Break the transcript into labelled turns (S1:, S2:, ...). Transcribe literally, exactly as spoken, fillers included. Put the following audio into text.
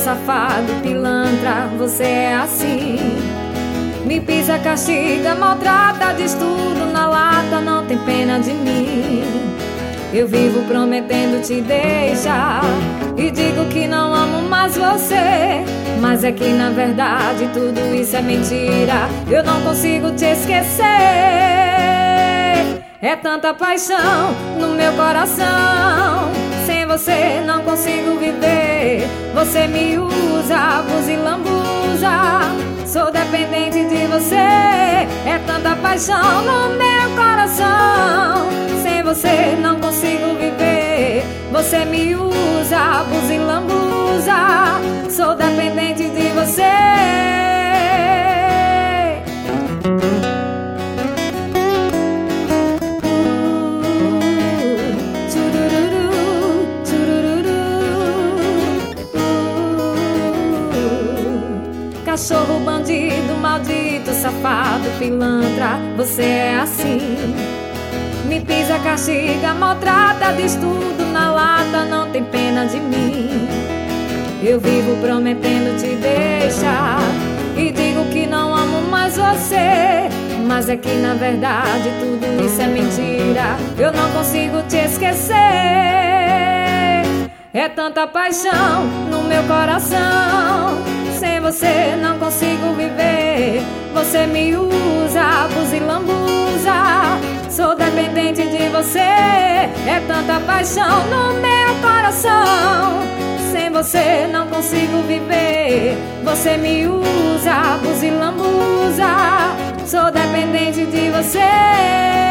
S1: safado, pilantra, você é assim. Me pisa, castiga, maltrata, diz tudo na lata, não tem pena de mim. Eu vivo prometendo te deixar e digo que não amo mais você, mas é que na verdade tudo isso é mentira. Eu não consigo te esquecer. É tanta paixão no meu coração, sem você não consigo viver. Você me usa, abusa e lambuza, sou dependente de você. É tanta paixão no meu coração, sem você não consigo viver. Você me usa, abusa e lambuza, sou dependente de você. Cachorro, bandido, maldito, safado, pilantra, você é assim. Me pisa, castiga, maltrata, diz tudo na lata, não tem pena de mim. Eu vivo prometendo te deixar e digo que não amo mais você, mas é que na verdade tudo isso é mentira. Eu não consigo te esquecer. É tanta paixão no meu coração, sem você não consigo viver. Você me usa, abusa e lambuza, sou dependente de você. É tanta paixão no meu coração, sem você não consigo viver. Você me usa, abusa e lambuza, sou dependente de você.